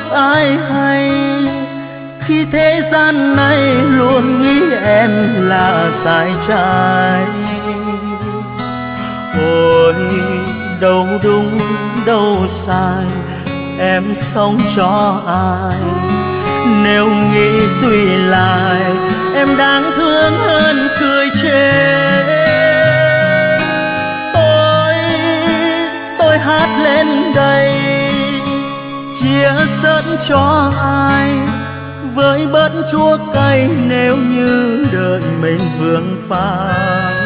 ai hay khi thế gian này luôn nghĩ em là sai trái. Ôi đâu đúng đâu sai, em sống cho ai? Nếu nghĩ suy lại, em đáng thương hơn cười chê. Tôi hát lên đây chia sớt cho ai, với bớt chua cay nếu như đời mình vương phai.